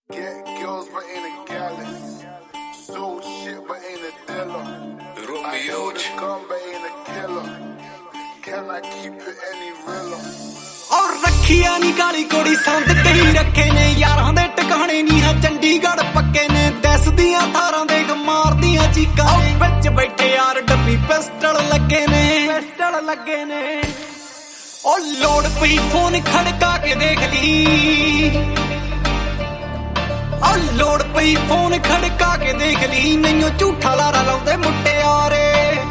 Get girls, but ain't a gallus. Sold shit, but ain't a dealer. I held a gun, but ain't a killer. Can I keep it any realer? और रखिया नी काली कोड़ी संद कई रखे ने यारां दे टकाने नी है चंडीगढ़ पक्के ने दस दियां थारां देख मार दियां चीकां विच बैठे यार डब्बी पिस्टल लगे ने ओ लोड पई फोन खड़का के देख ली ओ लोड पई फोन खड़का के देख ली नहीं झूठा लारा लाउंदे मुटियारे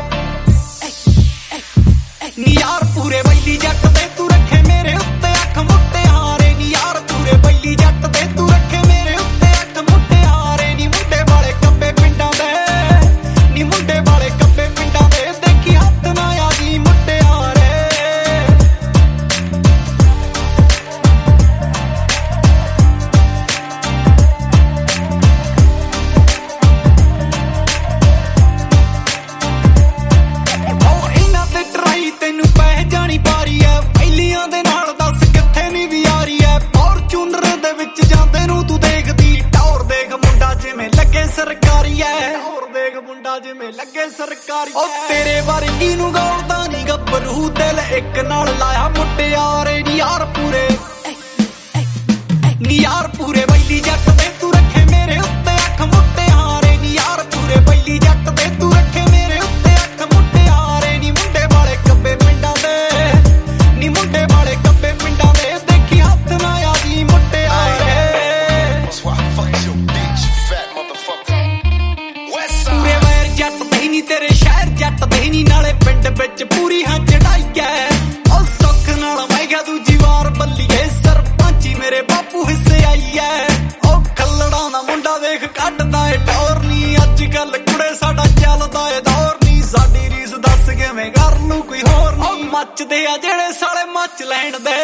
नी यार पूरे बैली जट दे तू रखे मेरे उत्ते अख मुटियारे नी यार पूरे बैली जट दे तू रखे मेरे उत्ते अख मुटियारे नी मुंडे वाले कब्बे पिंडां दे नी मुंडे वाले कब्बे पिंडां दे देखी हत्थ ना आदी मुटियारे तेनू पै जानी पारी है पहलियां दे नाल दस किथे नी भी आ रही है फॉर्चूनर दे विच जांदे नू तू देखदी टौर देख मुंडा जिवें लगे सरकारी है ओ तेरे वर्गी नू गौलदा नी गब्बरू दिल इक नाल लाया मुटियारे नी यार पूरे बैली जट दे तू रखे मेरे उत्ते अख मुटियारे नी यार पूरे बैली जट दे तू रखे मेरे उत्ते अख मुटियारे नी मुंडे वाले कब्बे पिंडां दे नी मुंडे वाले कब्बे पिंडां दे देखी हत्थ ना आदी मुटियारे पूरे वैर जट दे नी तेरे शहर जट दे नी नाले पिंड विच पूरी हां चढ़ाई है ओ सुख नाल मैं गया दूजी वार बल्लीए सरपंची मेरे बापू हिस्से आई है ओ खल्लड़ा दा मुंडा देख कटदा ए टौर नी अज कल कुड़े साडा चलदा ए दौर नी साडी रीस दस किवें कर लू कोई होर नी ओ मचदे आ जेड़े साले मच लैण दे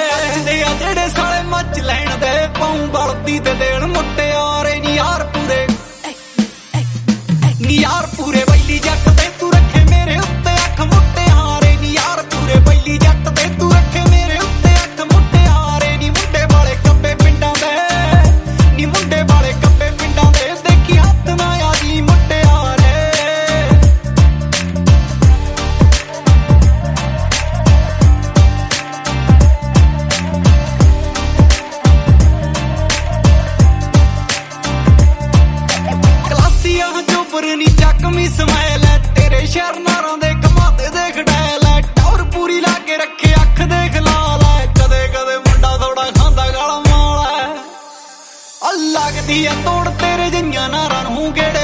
पाऊं बलदी ते देण मुटियारे नी यार पूरे बैली जट दे तू रखे मेरे उत्ते अख मुटियारे नी यार पूरे बैली जट दे तू रखे मेरे उत्ते अख मुटियारे नी मुंडे वाले कब्बे पिंडां दे नी मुंडे वाले कब्बे पिंडां दे देखी हत्थ ना आदी मुटियारे क्लासियां जोबर नी चकमी स्माइल है तेरे शहर नारां दे कमाते देख डैल है टौर पूरी लाके रखे अख देख लाल है कदे कदे मुंडा थोड़ा खांदा गाला माल है लगदी है तोड़ तेरे जियां नारां नूं गेड़े